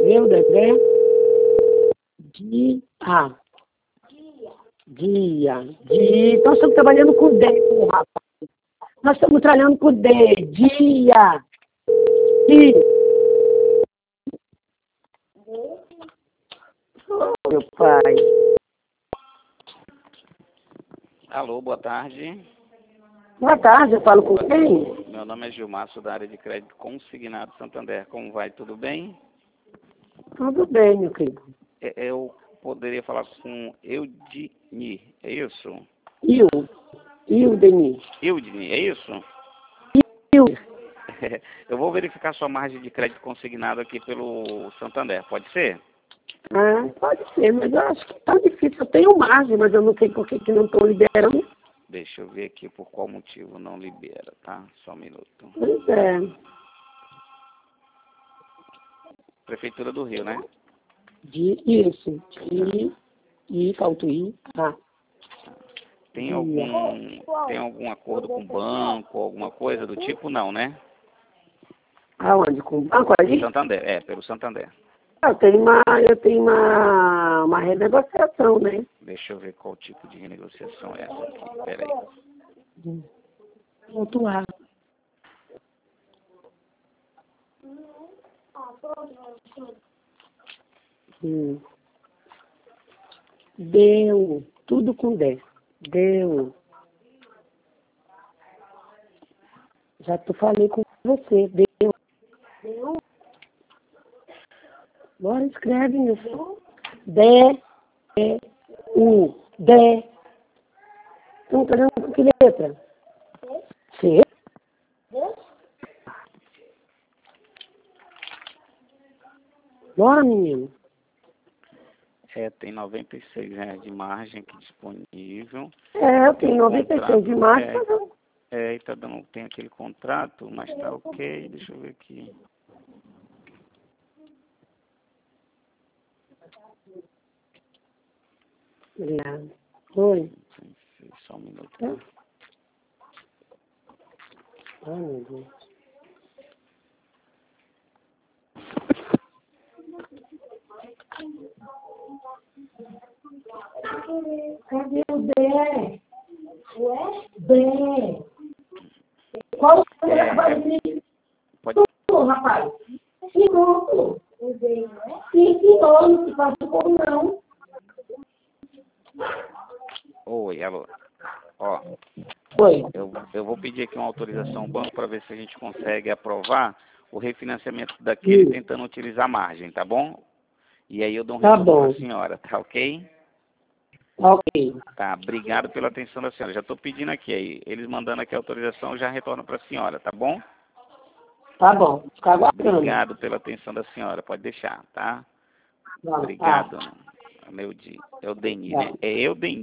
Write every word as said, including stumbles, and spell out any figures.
D, o Dedé. Dia. Dia. Dia. Nós estamos trabalhando com D, rapaz. Nós estamos trabalhando com D. Dia. Dia. Oh, meu pai. Alô, boa tarde. Boa tarde, eu falo com quem? Meu nome é Gilmar, sou da área de crédito consignado Santander. Como vai? Tudo bem? Tudo bem, meu querido. É, Eu poderia falar com Eudini, é isso? E o? E o Denis? Eudini, é isso? E o? Eu vou verificar sua margem de crédito consignado aqui pelo Santander, pode ser? Ah, pode ser, mas eu acho que tá difícil. Eu tenho margem, mas eu não sei por que que não estou liberando. Deixa eu ver aqui por qual motivo não libera, tá? Só um minuto. Pois é. Prefeitura do Rio, né? De isso. De I, falta o I. Ah. Tem algum, tem algum acordo com o banco, alguma coisa do tipo? Não, né? Aonde? Com o banco ali? Santander, é, pelo Santander. Eu tenho uma, eu tenho uma, uma renegociação, né? Deixa eu ver qual tipo de renegociação é essa aqui. Peraí. Ponto A. Hum. Deu. Tudo com D. Deu. Já tô falei com você. Deu. Deu. Agora escreve, meu filho. D. E. U. D. Estão fazendo com que letra? C. Bora, menino. É, tem noventa e seis reais de margem aqui disponível. É, eu Tem tenho um noventa e seis de março. É, é, e tá dando, tem aquele contrato, mas tá ok. Deixa eu ver aqui. Obrigado. Oi. Só um minuto, tá? Ai, meu Deus. Cadê o D? D. Qual o número É, que vai vir? pode... Ô, rapaz. Cinco. Cinco anos que passou por não. Oi, alô. Ó, Oi. eu, eu vou pedir aqui uma autorização ao banco para ver se a gente consegue aprovar o refinanciamento daquele Hum. tentando utilizar a margem, tá bom? E aí eu dou um Tá retorno bom. para a senhora, tá ok? Ok. Tá, obrigado pela atenção da senhora. Já estou pedindo aqui, aí eles mandando aqui a autorização, eu já retorno para a senhora, tá bom? Tá bom. Fica aguardando. Obrigado pela atenção da senhora, pode deixar, tá? Tá. Obrigado, meu dia. É o Denis, né? Tá. É eu, Denis.